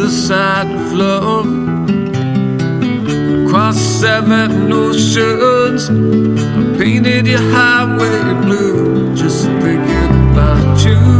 other side of love. Across 7 oceans, I painted your highway blue, just thinking about you.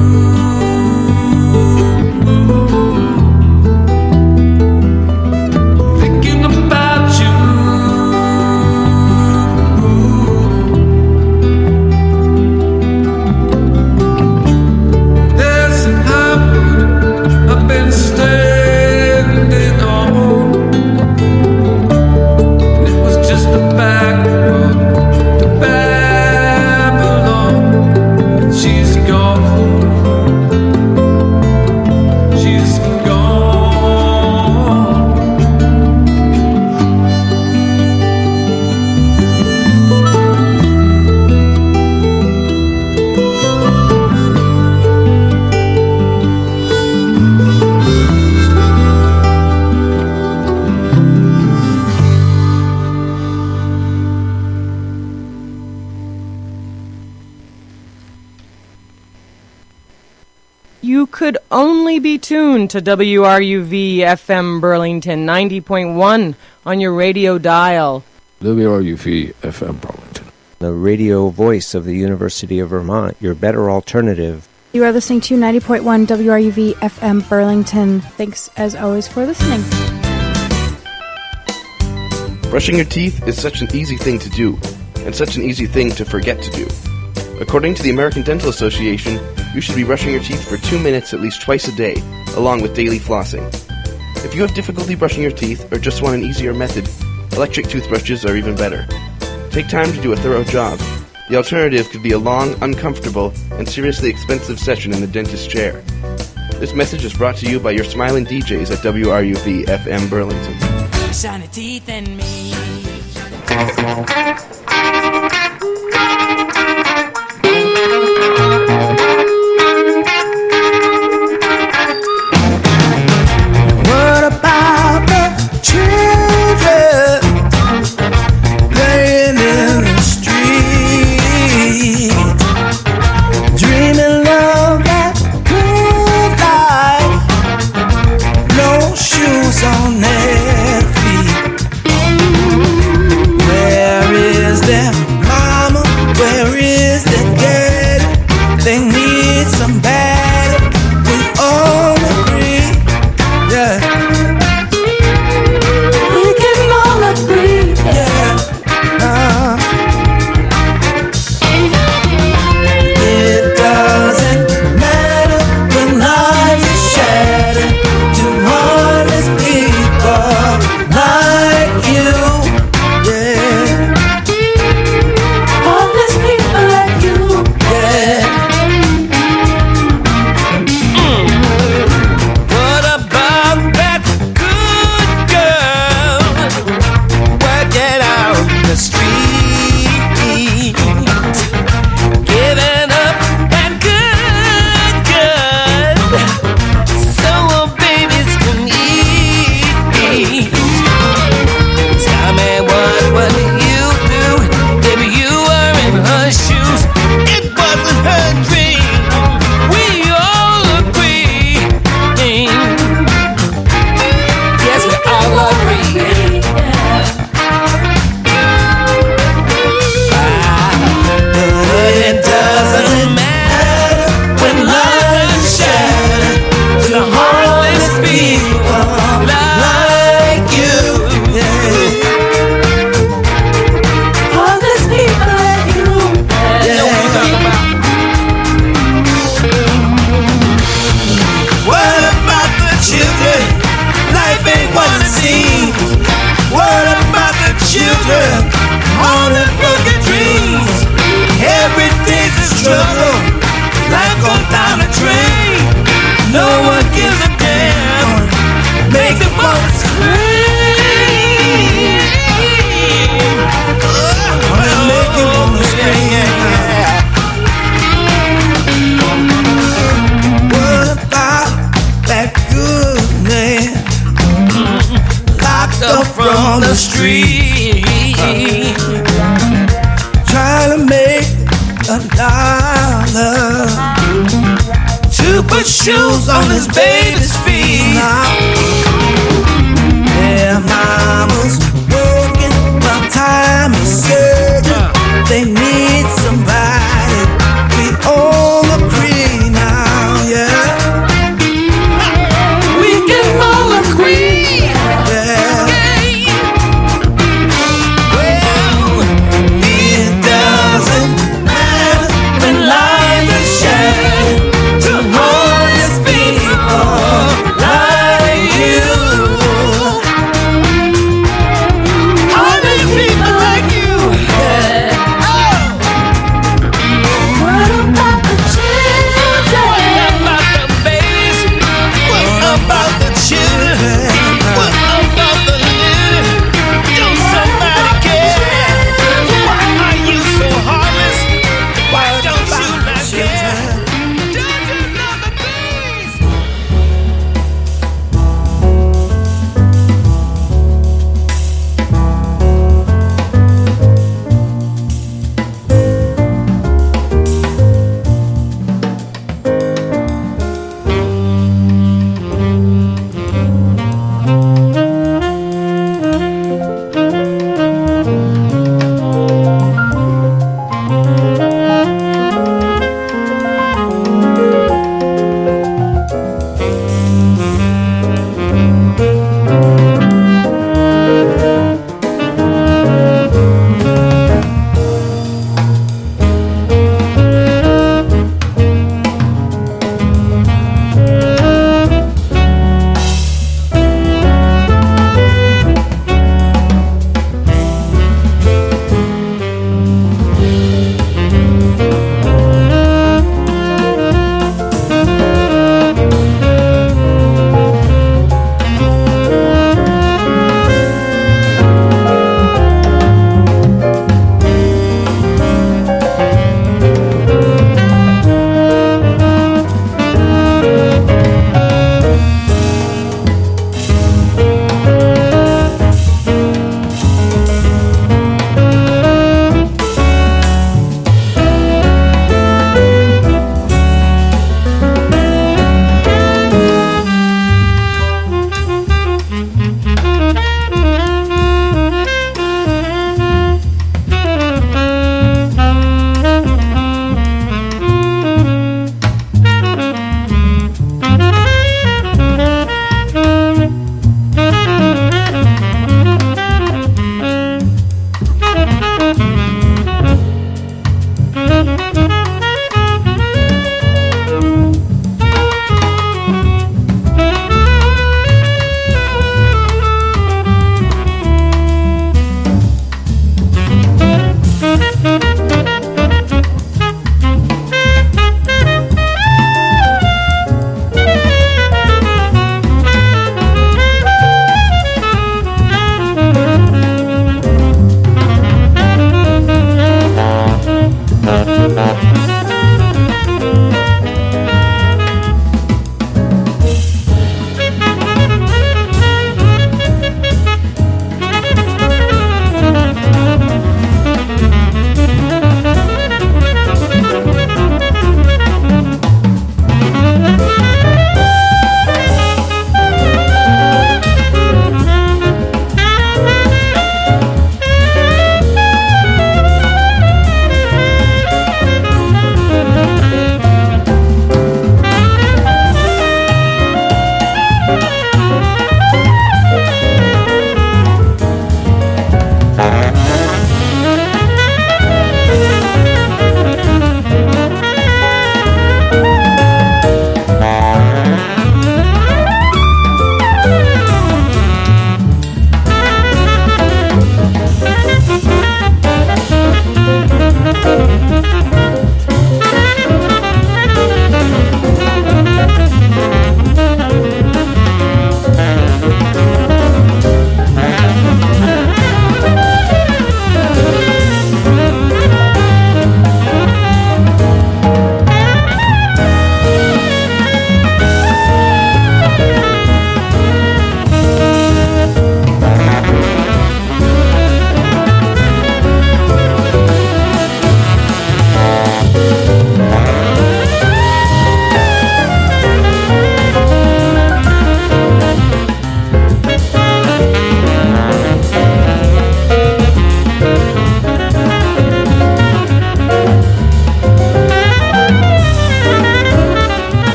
Could only be tuned to WRUV FM Burlington 90.1 on your radio dial. WRUV FM Burlington, the radio voice of the University of Vermont, your better alternative. You are listening to 90.1 WRUV FM Burlington. Thanks as always for listening. Brushing your teeth is such an easy thing to do, and such an easy thing to forget to do. According to the American Dental Association, you should be brushing your teeth for 2 minutes at least twice a day, along with daily flossing. If you have difficulty brushing your teeth or just want an easier method, electric toothbrushes are even better. Take time to do a thorough job. The alternative could be a long, uncomfortable, and seriously expensive session in the dentist's chair. This message is brought to you by your smiling DJs at WRUV FM Burlington. Shiny teeth and me. From the street, trying to make $1 to put shoes on his baby's feet. Now mama's working while time is certain. They need somebody. We all agree now, yeah. We can all agree, yeah. Well, it doesn't matter when life is shattered to honest people like you.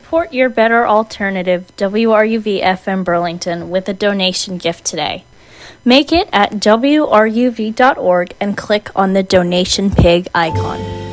Support your better alternative, WRUV-FM Burlington, with a donation gift today. Make it at WRUV.org and click on the Donation Pig icon.